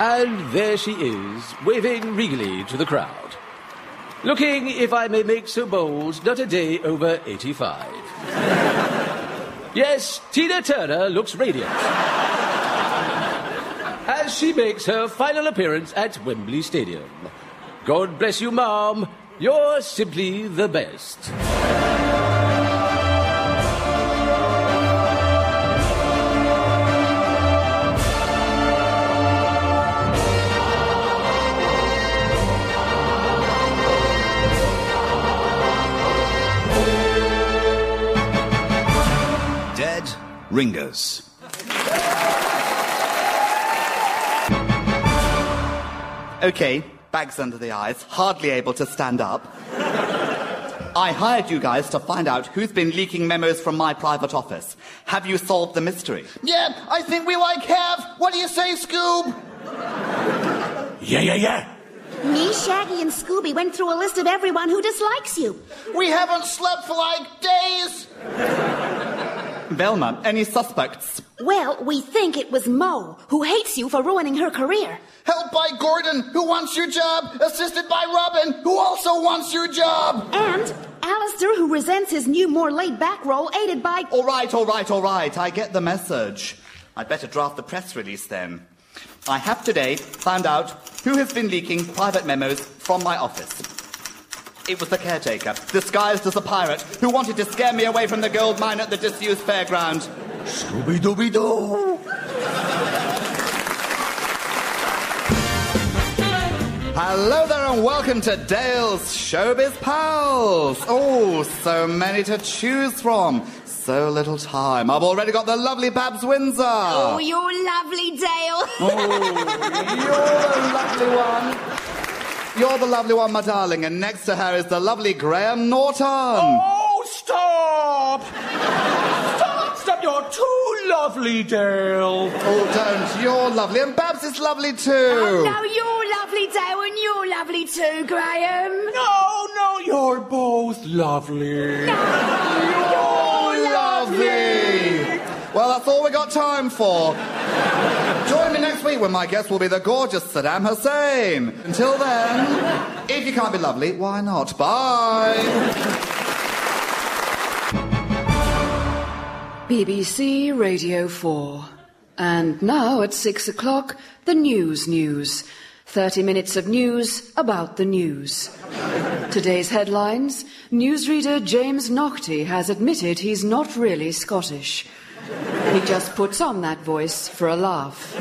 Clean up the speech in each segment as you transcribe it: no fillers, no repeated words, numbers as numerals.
And there she is, waving regally to the crowd. Looking, if I may make so bold, not a day over 85. Yes, Tina Turner looks radiant as she makes her final appearance at Wembley Stadium. God bless you, Mom. You're simply the best. Dead Ringers. Okay, bags under the eyes, hardly able to stand up. I hired you guys to find out who's been leaking memos from my private office. Have you solved the mystery? Yeah, I think we have. What do you say, Scoob? Yeah. Me, Shaggy, and Scooby went through a list of everyone who dislikes you. We haven't slept for like days. Velma, any suspects? Well, we think it was Mo, who hates you for ruining her career. Helped by Gordon, who wants your job. Assisted by Robin, who also wants your job. And Alistair, who resents his new, more laid-back role, aided by... All right. I get the message. I'd better draft the press release then. I have today found out who has been leaking private memos from my office. It was the caretaker, disguised as a pirate, who wanted to scare me away from the gold mine at the disused fairground. Scooby-Dooby-Doo! Hello there and welcome to Dale's Showbiz Pals. Oh, so many to choose from. So little time. I've already got the lovely Babs Windsor. Oh, you're lovely, Dale. Oh, you're the lovely one. You're the lovely one, my darling. And next to her is the lovely Graham Norton. Oh, stop! Stop, you're too lovely, Dale. Oh, don't. You're lovely. And Babs is lovely too. Oh, no, you're lovely, Dale, and you're lovely too, Graham. No, you're both lovely. You're lovely. Well, that's all we got time for. Join me next week when my guest will be the gorgeous Saddam Hussein. Until then, if you can't be lovely, why not? Bye. BBC Radio 4. And now at 6 o'clock, the news. 30 minutes of news about the news. Today's headlines: newsreader James Naughtie has admitted he's not really Scottish. He just puts on that voice for a laugh.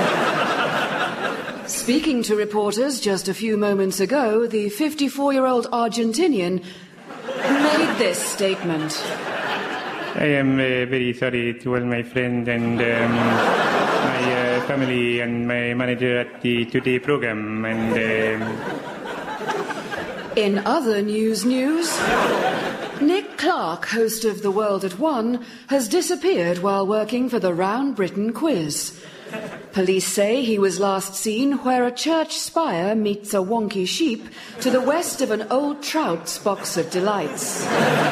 Speaking to reporters just a few moments ago, the 54-year-old Argentinian made this statement. I am very sorry to all my friends and my family and my manager at the Today program. And in other news, Nick Clark, host of The World at One, has disappeared while working for the Round Britain quiz. Police say he was last seen where a church spire meets a wonky sheep to the west of an old trout's box of delights.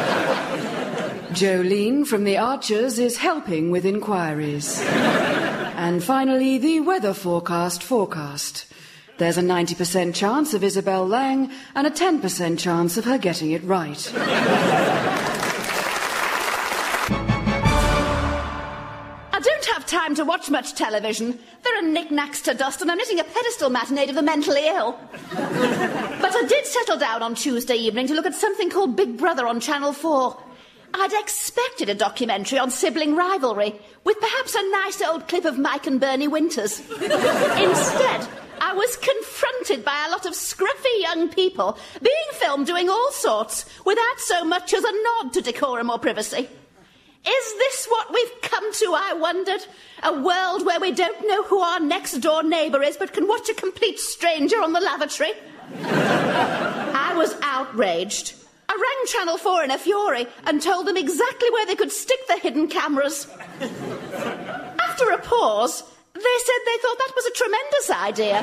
Jolene from The Archers is helping with inquiries. And finally, the weather forecast. There's a 90% chance of Isabel Lang and a 10% chance of her getting it right. I don't have time to watch much television. There are knickknacks to dust and I'm knitting a pedestal matinee of the mentally ill. But I did settle down on Tuesday evening to look at something called Big Brother on Channel 4. I'd expected a documentary on sibling rivalry, with perhaps a nice old clip of Mike and Bernie Winters. Instead, I was confronted by a lot of scruffy young people being filmed doing all sorts without so much as a nod to decorum or privacy. Is this what we've come to, I wondered? A world where we don't know who our next-door neighbour is but can watch a complete stranger on the lavatory? I was outraged. I rang Channel 4 in a fury and told them exactly where they could stick the hidden cameras. After a pause, they said they thought that was a tremendous idea.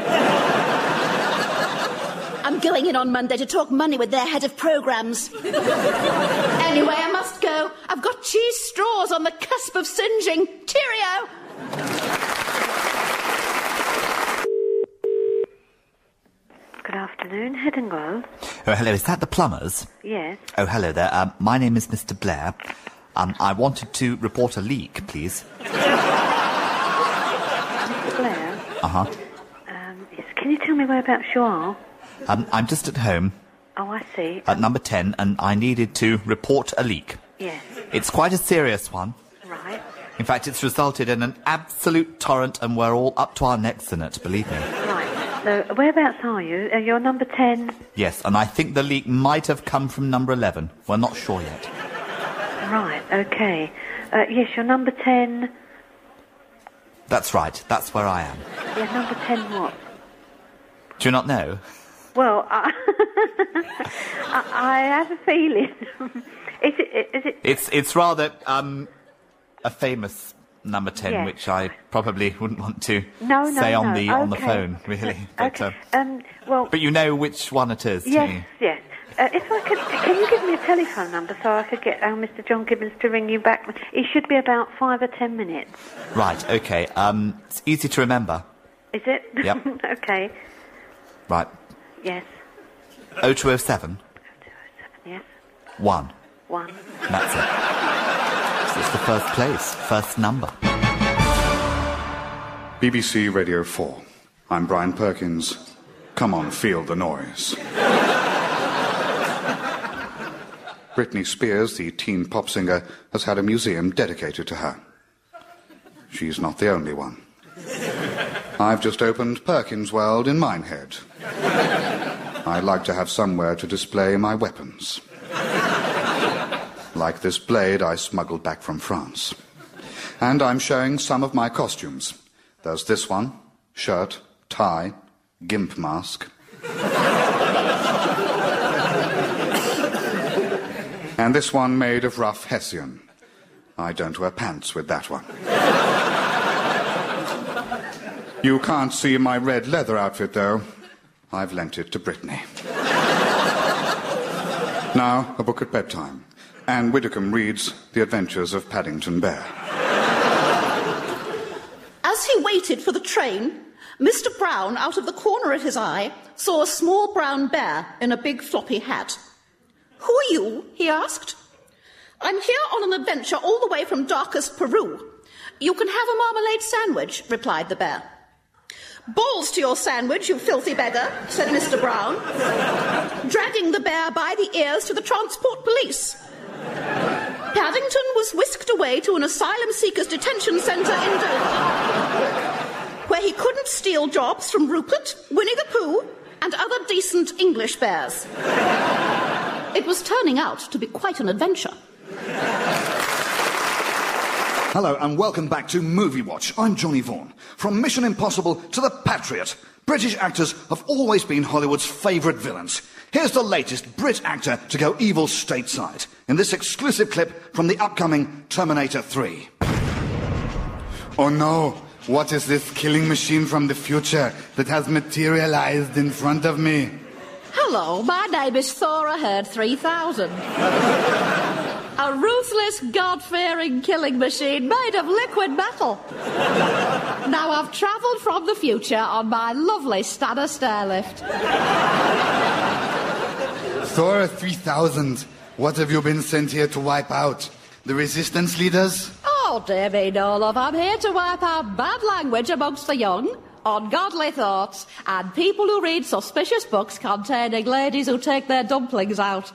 I'm going in on Monday to talk money with their head of programmes. Anyway, I must go. I've got cheese straws on the cusp of singeing. Cheerio! Packet and Grove. Oh, hello, is that the plumbers? Yes. Oh, hello there. My name is Mr. Blair. I wanted to report a leak, please. Mr. Blair? Uh-huh. Yes. Can you tell me whereabouts you are? I'm just at home. Oh, I see. At number 10, and I needed to report a leak. Yes. It's quite a serious one. Right. In fact, it's resulted in an absolute torrent, and we're all up to our necks in it, believe me. Right. So, whereabouts are you? You're number 10? Yes, and I think the leak might have come from number 11. We're not sure yet. Right, okay. Yes, you're number 10. That's right, that's where I am. Yeah, number 10 what? Do you not know? Well, I have a feeling. Is it? It's rather, a famous number 10, Yes. which I probably wouldn't want to No, say on no. on the Okay. phone, really. But, Okay. Well. but you know which one it is, don't Yes, you? yes. If I could, can you give me a telephone number so I could get Mr. John Gibbons to ring you back? It should be about 5 or 10 minutes. Right, okay. It's easy to remember. Is it? Yep. Okay. Right. Yes. 0207 Yes. 1. 1. That's it. It's the first place, first number. BBC Radio 4. I'm Brian Perkins. Come on, feel the noise. Britney Spears, the teen pop singer, has had a museum dedicated to her. She's not the only one. I've just opened Perkins World in Minehead. I'd like to have somewhere to display my weapons. Like this blade I smuggled back from France. And I'm showing some of my costumes. There's this one, shirt, tie, gimp mask. And this one made of rough Hessian. I don't wear pants with that one. You can't see my red leather outfit, though. I've lent it to Brittany. Now, a book at bedtime. Anne Widdecombe reads The Adventures of Paddington Bear. As he waited for the train, Mr. Brown, out of the corner of his eye, saw a small brown bear in a big floppy hat. "Who are you?" he asked. "I'm here on an adventure all the way from darkest Peru. You can have a marmalade sandwich," replied the bear. "Balls to your sandwich, you filthy beggar," said Mr. Brown, dragging the bear by the ears to the transport police. Paddington was whisked away to an asylum seekers detention centre in Dover, where he couldn't steal jobs from Rupert, Winnie the Pooh, and other decent English bears. It was turning out to be quite an adventure. Hello and welcome back to Movie Watch. I'm Johnny Vaughan. From Mission Impossible to The Patriot, British actors have always been Hollywood's favourite villains. Here's the latest Brit actor to go evil stateside in this exclusive clip from the upcoming Terminator 3. Oh no, what is this killing machine from the future that has materialized in front of me? Hello, my name is Thora Herd 3000. A ruthless, God-fearing killing machine made of liquid metal. Now I've travelled from the future on my lovely Stanner stairlift. Thor 3000, what have you been sent here to wipe out? The resistance leaders? Oh, dear me, no, love. I'm here to wipe out bad language amongst the young, ungodly thoughts, and people who read suspicious books containing ladies who take their dumplings out.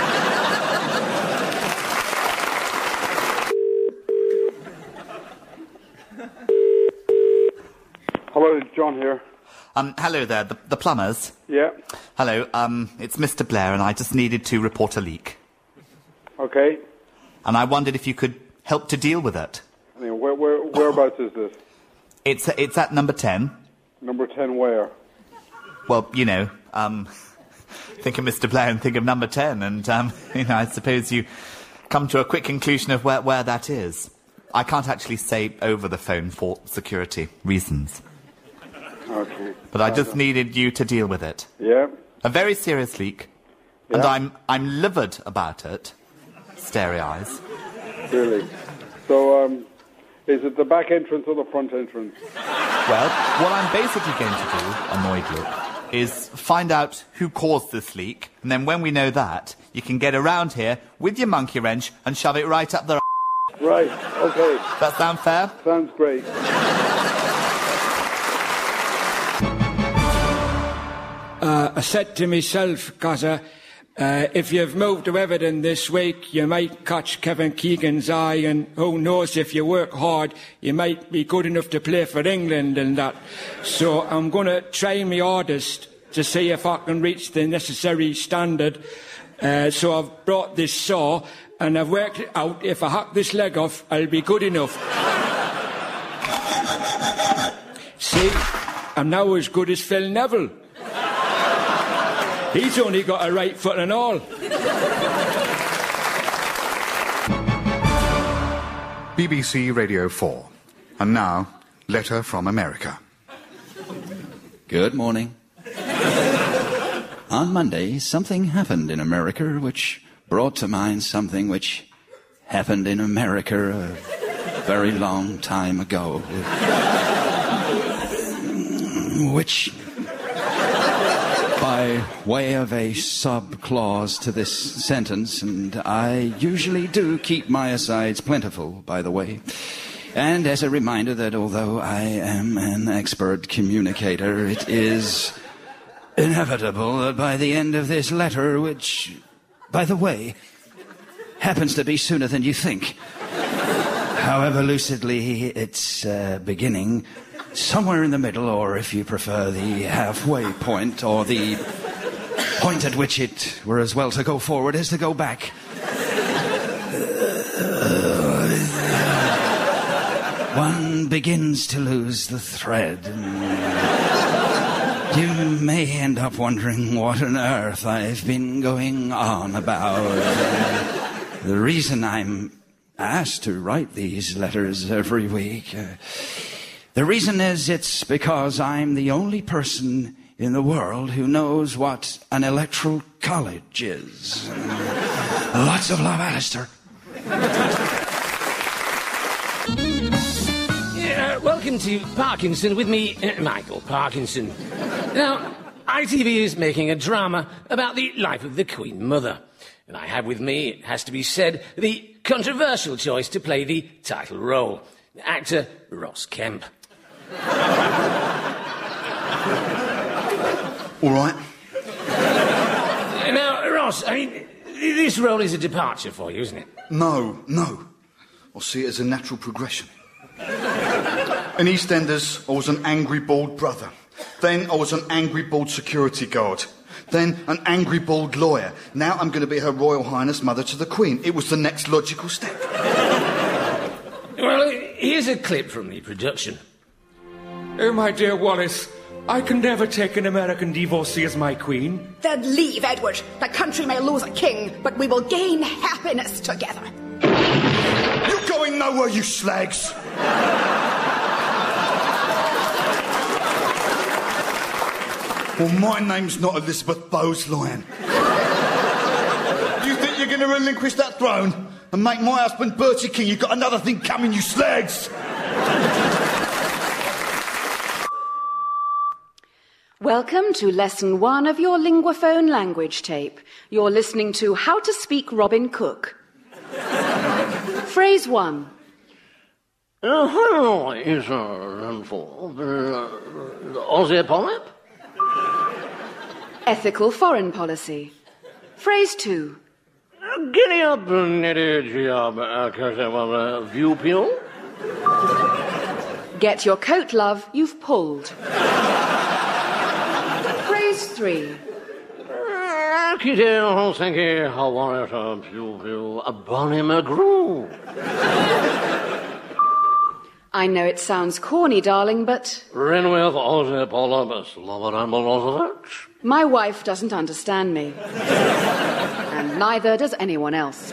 Hello, John here. Hello there, the plumbers. Yeah. Hello, it's Mr. Blair, and I just needed to report a leak. Okay. And I wondered if you could help to deal with it. I mean, whereabouts is this? It's at number 10. Number 10 where? Well, you know, think of Mr. Blair and think of number 10, and, you know, I suppose you come to a quick conclusion of where that is. I can't actually say over the phone for security reasons. Okay. But I just needed you to deal with it. Yeah. A very serious leak. Yeah. And I'm livid about it. Starry eyes. Really? So, is it the back entrance or the front entrance? Well, what I'm basically going to do, annoyed look, is find out who caused this leak, and then when we know that, you can get around here with your monkey wrench and shove it right up their Right, okay. That sound fair? Sounds great. I said to myself, Gaza, if you've moved to Everton this week, you might catch Kevin Keegan's eye, and who knows, if you work hard, you might be good enough to play for England and that. So I'm going to try my hardest to see if I can reach the necessary standard. So I've brought this saw, and I've worked it out. If I hack this leg off, I'll be good enough. See, I'm now as good as Phil Neville. He's only got a right foot and all. BBC Radio 4. And now, letter from America. Good morning. On Monday, something happened in America which brought to mind something which happened in America a very long time ago. Which, by way of a sub-clause to this sentence, and I usually do keep my asides plentiful, by the way, and as a reminder that although I am an expert communicator, it is inevitable that by the end of this letter, which, by the way, happens to be sooner than you think, however lucidly it's beginning, somewhere in the middle, or if you prefer, the halfway point, or the point at which it were as well to go forward as to go back. One begins to lose the thread, and you may end up wondering what on earth I've been going on about. The reason I'm asked to write these letters every week, the reason is it's because I'm the only person in the world who knows what an electoral college is. Lots of love, Alistair. Welcome to Parkinson with me, Michael Parkinson. Now, ITV is making a drama about the life of the Queen Mother. And I have with me, it has to be said, the controversial choice to play the title role, actor Ross Kemp. All right. Now, Ross, I mean, this role is a departure for you, isn't it? No. I see it as a natural progression. In EastEnders, I was an angry bald brother. Then I was an angry bald security guard. Then an angry bald lawyer. Now I'm going to be Her Royal Highness Mother to the Queen. It was the next logical step. Well, here's a clip from the production. Oh, my dear Wallace, I can never take an American divorcee as my queen. Then leave, Edward. The country may lose a king, but we will gain happiness together. You're going nowhere, you slags! Well, my name's not Elizabeth Bowes-Lyon. You think you're going to relinquish that throne and make my husband Bertie King? You've got another thing coming, you slags! Welcome to Lesson 1 of your Linguaphone language tape. You're listening to How to Speak Robin Cook. Phrase 1. How is for the Aussie polyp? Ethical foreign policy. Phrase 2. Giddy up, nitty job, view peel. Get your coat, love, you've pulled. Phrase 3. Thank you, how are you, Bonnie McGrew? I know it sounds corny, darling, but... Rin with Aussie Polybus, love it and Milosevic. My wife doesn't understand me. And neither does anyone else.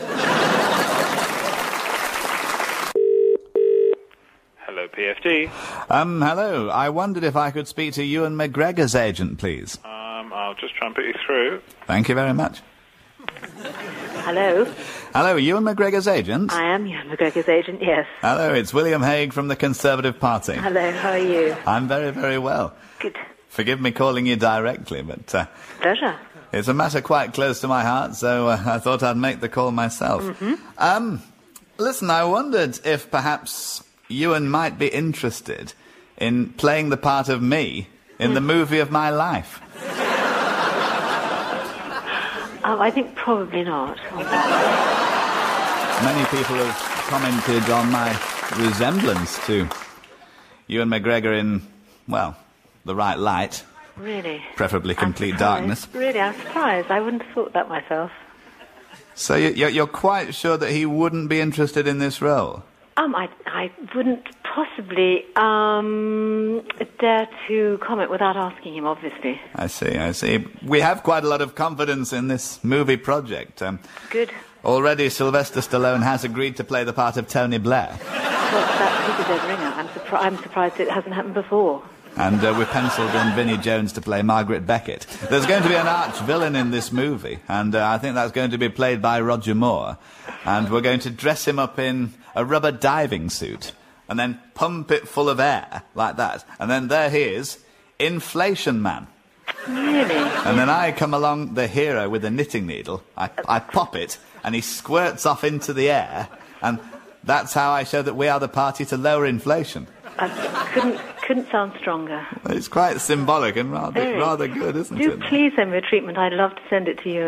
Hello, PFD. Hello. I wondered if I could speak to Ewan McGregor's agent, please. I'll just try and put you through. Thank you very much. Hello. Hello, Ewan McGregor's agent? I am Ewan McGregor's agent, yes. Hello, it's William Hague from the Conservative Party. Hello, how are you? I'm very, very well. Good. Forgive me calling you directly, but... Pleasure. It's a matter quite close to my heart, so I thought I'd make the call myself. Mm-hmm. Listen, I wondered if perhaps Ewan might be interested in playing the part of me in the movie of my life. I think probably not. Many people have commented on my resemblance to Ewan McGregor in, well, the right light. Really? Preferably complete darkness. Really, I'm surprised. I wouldn't have thought that myself. So you're quite sure that he wouldn't be interested in this role? I wouldn't possibly dare to comment without asking him, obviously. I see. We have quite a lot of confidence in this movie project. Good. Already Sylvester Stallone has agreed to play the part of Tony Blair. Well, that's Peter Dead Ringer. I'm surprised it hasn't happened before. And we penciled in Vinnie Jones to play Margaret Beckett. There's going to be an arch-villain in this movie, and I think that's going to be played by Roger Moore. And we're going to dress him up in a rubber diving suit, and then pump it full of air, like that. And then there he is, Inflation Man. Really? And then I come along, the hero, with a knitting needle. I pop it, and he squirts off into the air, and that's how I show that we are the party to lower inflation. I couldn't sound stronger. It's quite symbolic and rather good, isn't it? Do please send me a treatment. I'd love to send it to you.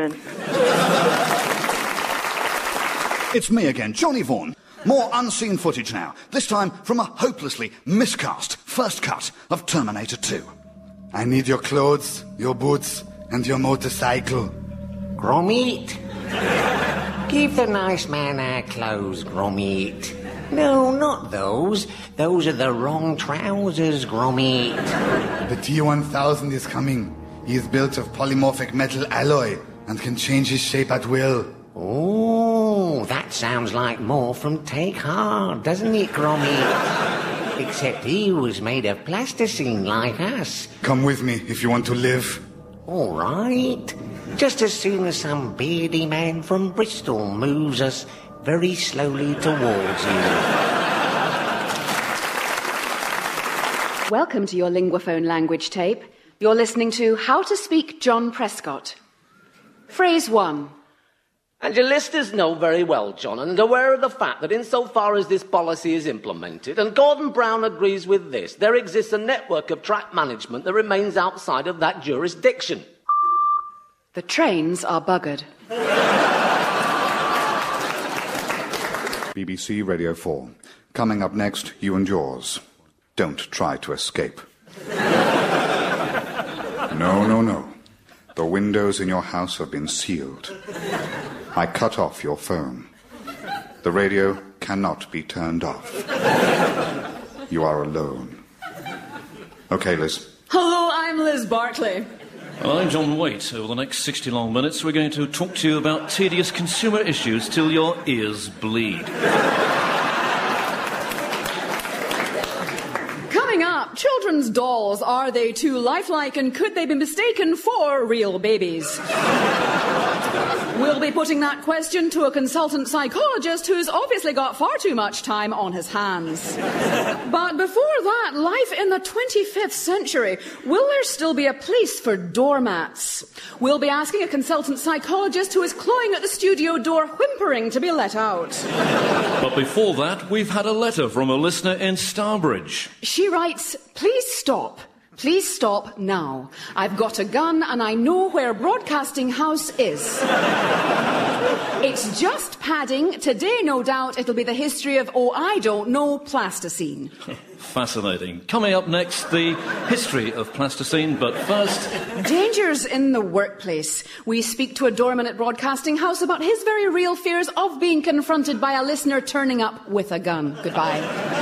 It's me again, Johnny Vaughan. More unseen footage now, this time from a hopelessly miscast first cut of Terminator 2. I need your clothes, your boots, and your motorcycle. Gromit. Give the nice man our clothes, Gromit. No, not those. Those are the wrong trousers, Gromit. The T-1000 is coming. He is built of polymorphic metal alloy and can change his shape at will. Oh, that sounds like more from Take Hard, doesn't it, Gromit? Except he was made of plasticine like us. Come with me if you want to live. All right. Just as soon as some beardy man from Bristol moves us very slowly towards you. Welcome to your Linguaphone language tape. You're listening to How to Speak John Prescott. Phrase 1. And your listeners know very well, John, and aware of the fact that insofar as this policy is implemented, and Gordon Brown agrees with this, there exists a network of track management that remains outside of that jurisdiction. The trains are buggered. BBC Radio 4. Coming up next, You and Yours. Don't try to escape. No. The windows in your house have been sealed. I cut off your phone. The radio cannot be turned off. You are alone. Okay, Liz. Hello, I'm Liz Bartley. Well, I'm John Waite. Over the next 60 long minutes, we're going to talk to you about tedious consumer issues till your ears bleed. Coming up, children's dolls. Are they too lifelike and could they be mistaken for real babies? We'll be putting that question to a consultant psychologist who's obviously got far too much time on his hands. But before that, life in the 25th century. Will there still be a place for doormats? We'll be asking a consultant psychologist who is clawing at the studio door, whimpering to be let out. But before that, we've had a letter from a listener in Starbridge. She writes, "Please stop. Please stop now. I've got a gun and I know where Broadcasting House is. It's just padding. Today, no doubt, it'll be the history of, I don't know, plasticine." Fascinating. Coming up next, the history of plasticine, but first... Dangers in the workplace. We speak to a doorman at Broadcasting House about his very real fears of being confronted by a listener turning up with a gun. Goodbye.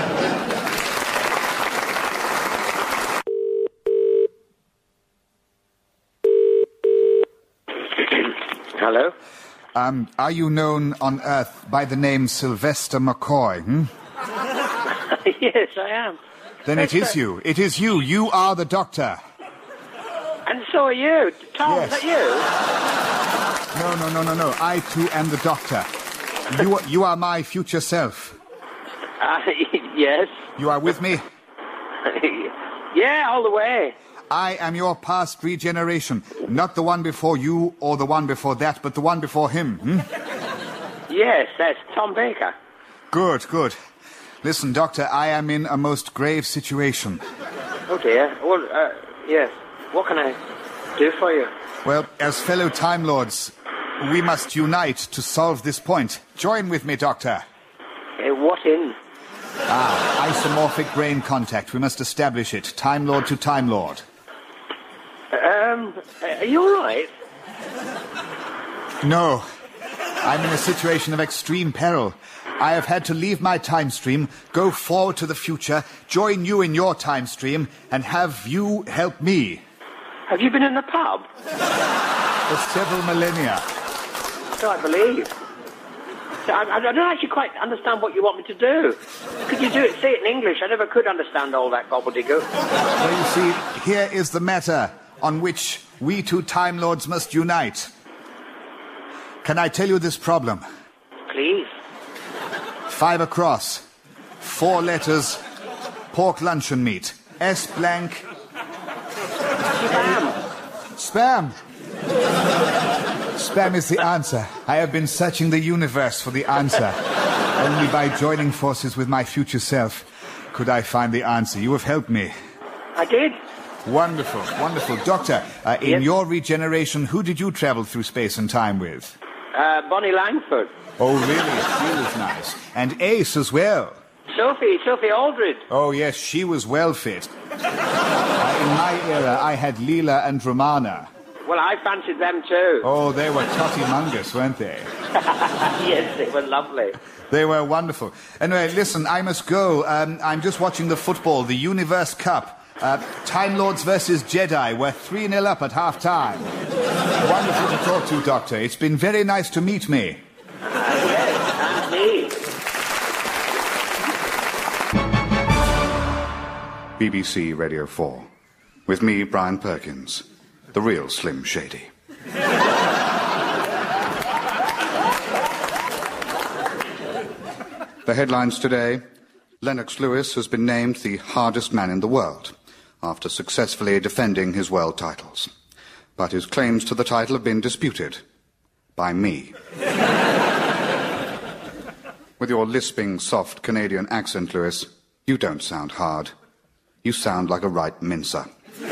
Hello? Are you known on Earth by the name Sylvester McCoy, Yes, I am. Then it is you. It is you. You are the doctor. And so are you. Tom, Yes. is that you? No. I, too, am the doctor. You are my future self. Yes. You are with me? Yeah, all the way. I am your past regeneration. Not the one before you or the one before that, but the one before him. Yes, that's Tom Baker. Good, good. Listen, Doctor, I am in a most grave situation. Oh, dear. Well, yes. What can I do for you? Well, as fellow Time Lords, we must unite to solve this point. Join with me, Doctor. What in? Isomorphic brain contact. We must establish it. Time Lord to Time Lord. Are you all right? No. I'm in a situation of extreme peril. I have had to leave my time stream, go forward to the future, join you in your time stream, and have you help me. Have you been in the pub? For several millennia. So I believe. So I don't actually quite understand what you want me to do. Could you say it in English? I never could understand all that gobbledygook. Well, you see, here is the matter on which we two Time Lords must unite. Can I tell you this problem? Please. 5 across. 4 letters. Pork luncheon meat. S blank. Spam. Spam is the answer. I have been searching the universe for the answer. Only by joining forces with my future self could I find the answer. You have helped me. I did. Wonderful, wonderful. Doctor, in your regeneration, who did you travel through space and time with? Bonnie Langford. Oh, really? She was nice. And Ace as well. Sophie Aldred. Oh, yes, she was well fit. In my era, I had Leela and Romana. Well, I fancied them too. Oh, they were totty-mungus, weren't they? Yes, they were lovely. They were wonderful. Anyway, listen, I must go. I'm just watching the football, the Universe Cup. Time Lords versus Jedi. We're 3-0 up at half-time. Wonderful to talk to, Doctor. It's been very nice to meet me. Yes, and me. BBC Radio 4. With me, Brian Perkins, the real Slim Shady. The headlines today: Lennox Lewis has been named the hardest man in the world after successfully defending his world titles. But his claims to the title have been disputed by me. With your lisping, soft Canadian accent, Lewis, you don't sound hard. You sound like a right mincer.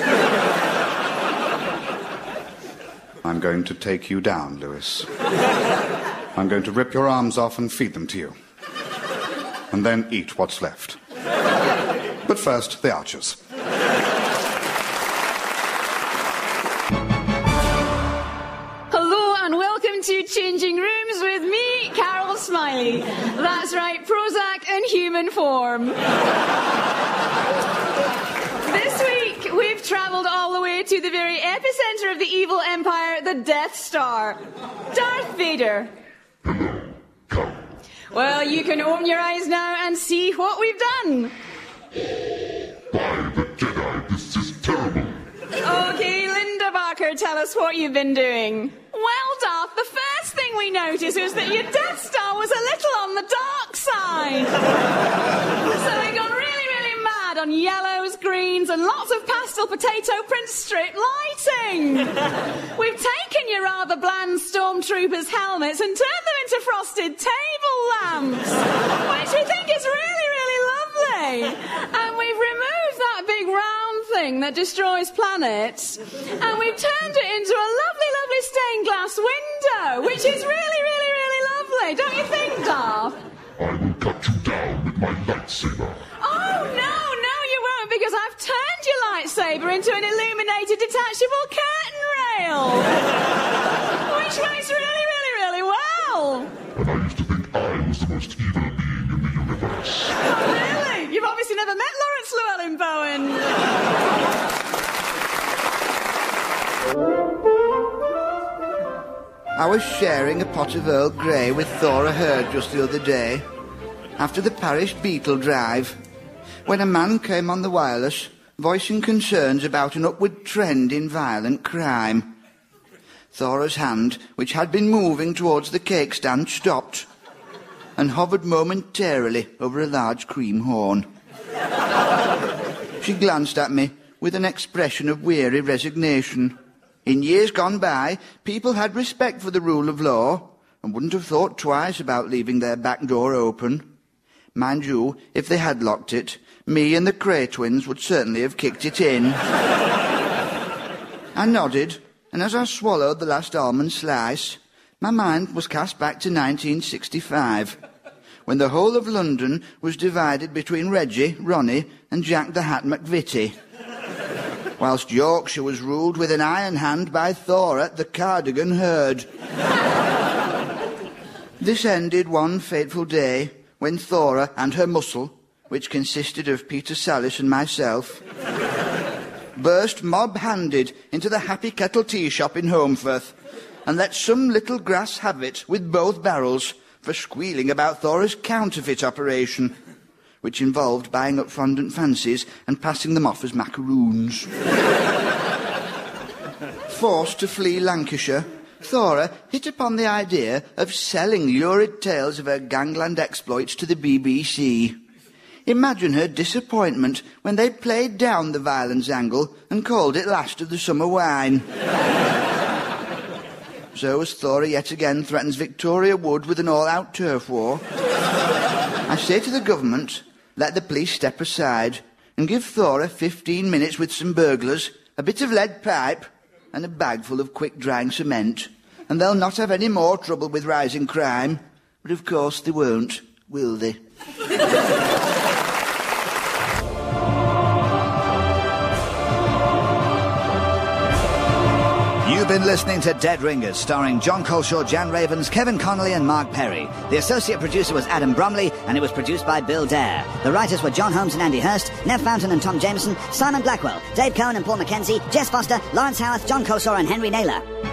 I'm going to take you down, Lewis. I'm going to rip your arms off and feed them to you. And then eat what's left. But first, the Archers. Hello and welcome to Changing Rooms with me, Carol Smiley. That's right, Prozac in human form. This week, we've travelled all the way to the very epicenter of the evil empire, the Death Star. Darth Vader. Well, you can open your eyes now and see what we've done. By the Jedi, this is terrible. Okay, Linda Barker, tell us what you've been doing. Well, Darth, the first thing we noticed was that your Death Star was a little on the dark side. So we got really mad on yellows, greens, and lots of pastel potato print strip lighting. We've taken your rather bland stormtroopers' helmets and turned them into frosted table lamps, which we think is really lovely. And we've removed that big round thing that destroys planets, and we've turned it into a lovely stained glass window, which is really lovely. Don't you think, Darth? I will cut you down with my lightsaber. Oh, no, you won't, because I've turned your lightsaber into an illuminated detachable curtain rail, which works really well. And I used to think I was the most evil being in the universe. Oh, really? You've obviously never met Lawrence Llewellyn Bowen. I was sharing a pot of Earl Grey with Thora Hird just the other day, after the parish beetle drive, when a man came on the wireless voicing concerns about an upward trend in violent crime. Thora's hand, which had been moving towards the cake stand, stopped and hovered momentarily over a large cream horn. She glanced at me with an expression of weary resignation. In years gone by, people had respect for the rule of law and wouldn't have thought twice about leaving their back door open. Mind you, if they had locked it, me and the Cray twins would certainly have kicked it in. I nodded, and as I swallowed the last almond slice, my mind was cast back to 1965, when the whole of London was divided between Reggie, Ronnie, and Jack the Hat McVitie, whilst Yorkshire was ruled with an iron hand by Thora, the Cardigan Herd. This ended one fateful day when Thora and her muscle, which consisted of Peter Sallis and myself, burst mob-handed into the Happy Kettle tea shop in Holmfirth and let some little grass have it with both barrels for squealing about Thora's counterfeit operation, which involved buying up fondant fancies and passing them off as macaroons. Forced to flee Lancashire, Thora hit upon the idea of selling lurid tales of her gangland exploits to the BBC. Imagine her disappointment when they played down the violence angle and called it Last of the Summer Wine. So as Thora yet again threatens Victoria Wood with an all-out turf war, I say to the government, let the police step aside and give Thora 15 minutes with some burglars, a bit of lead pipe and a bag full of quick-drying cement, and they'll not have any more trouble with rising crime. But of course they won't, will they? You've been listening to Dead Ringers, starring John Coleshaw, Jan Ravens, Kevin Connolly and Mark Perry. The associate producer was Adam Bromley, and it was produced by Bill Dare. The writers were John Holmes and Andy Hurst, Nev Fountain and Tom Jameson, Simon Blackwell, Dave Cohen and Paul Mackenzie, Jess Foster, Lawrence Howarth, John Coleshaw and Henry Naylor.